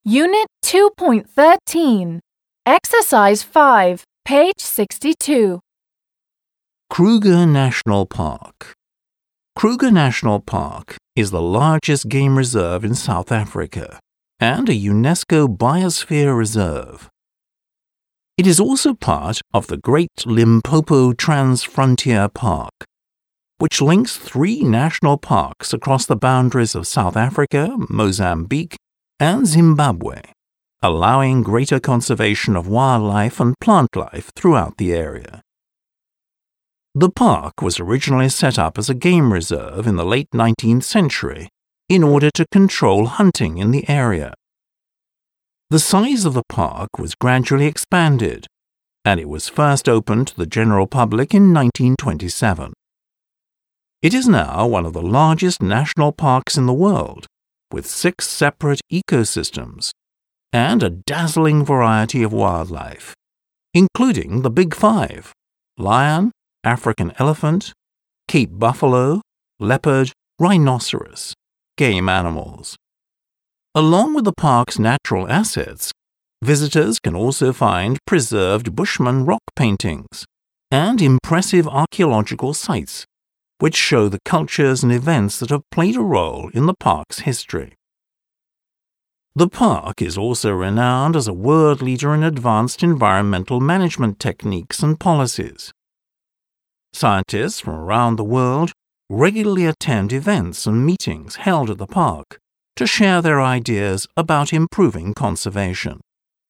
Unit 2.13, Exercise 5, page 62. Kruger National Park. Kruger National Park is the largest game reserve in South Africa and a UNESCO Biosphere Reserve. It is also part of the Great Limpopo Trans-Frontier Park, which links 3 national parks across the boundaries of South Africa, Mozambique, and Zimbabwe, allowing greater conservation of wildlife and plant life throughout the area. The park was originally set up as a game reserve in the late 19th century in order to control hunting in the area. The size of the park was gradually expanded, and it was first opened to the general public in 1927. It is now one of the largest national parks in the world, with 6 separate ecosystems and a dazzling variety of wildlife, including the Big Five: lion, African elephant, Cape buffalo, leopard, rhinoceros, game animals. Along with the park's natural assets, visitors can also find preserved Bushman rock paintings and impressive archaeological sites, which show the cultures and events that have played a role in the park's history. The park is also renowned as a world leader in advanced environmental management techniques and policies. Scientists from around the world regularly attend events and meetings held at the park to share their ideas about improving conservation.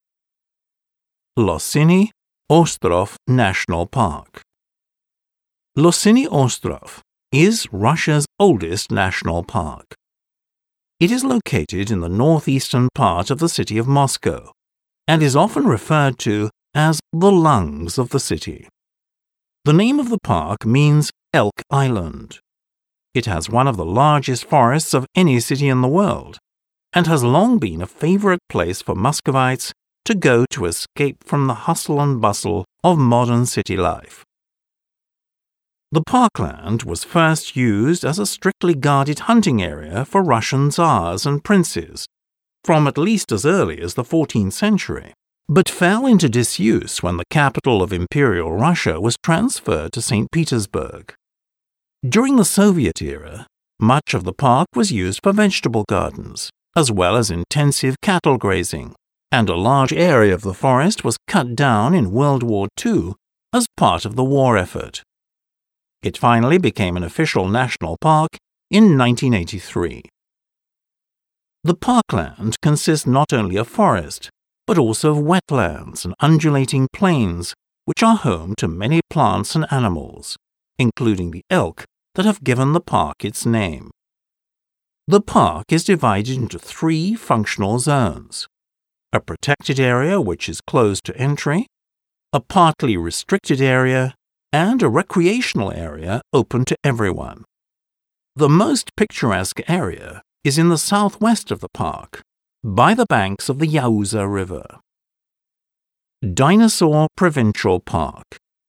Losiny Ostrov National Park. Losiny Ostrov is Russia's oldest national park. It is located in the northeastern part of the city of Moscow and is often referred to as the lungs of the city. The name of the park means Elk Island. It has one of the largest forests of any city in the world and has long been a favorite place for Muscovites to go to escape from the hustle and bustle of modern city life. The parkland was first used as a strictly guarded hunting area for Russian tsars and princes from at least as early as the 14th century, but fell into disuse when the capital of Imperial Russia was transferred to St. Petersburg. During the Soviet era, much of the park was used for vegetable gardens, as well as intensive cattle grazing, and a large area of the forest was cut down in World War II as part of the war effort. It finally became an official national park in 1983. The parkland consists not only of forest, but also of wetlands and undulating plains, which are home to many plants and animals, including the elk that have given the park its name. The park is divided into 3 functional zones: a protected area which is closed to entry, a partly restricted area, and a recreational area open to everyone. The most picturesque area is in the southwest of the park, by the banks of the Yauza River. Dinosaur Provincial Park.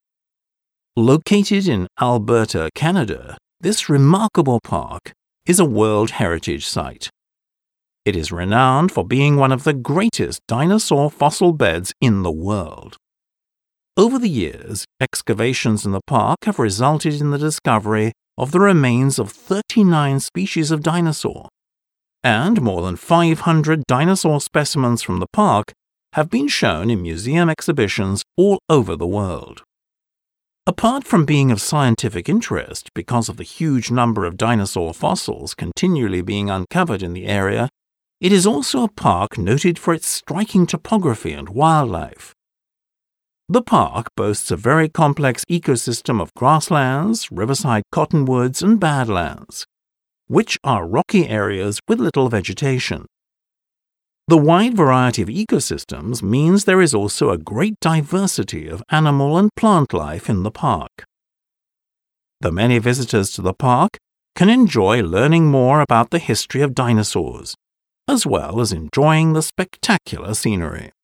Located in Alberta, Canada, this remarkable park is a World Heritage Site. It is renowned for being one of the greatest dinosaur fossil beds in the world. Over the years, excavations in the park have resulted in the discovery of the remains of 39 species of dinosaur, and more than 500 dinosaur specimens from the park have been shown in museum exhibitions all over the world. Apart from being of scientific interest because of the huge number of dinosaur fossils continually being uncovered in the area, it is also a park noted for its striking topography and wildlife. The park boasts a very complex ecosystem of grasslands, riverside cottonwoods, and badlands, which are rocky areas with little vegetation. The wide variety of ecosystems means there is also a great diversity of animal and plant life in the park. The many visitors to the park can enjoy learning more about the history of dinosaurs, as well as enjoying the spectacular scenery.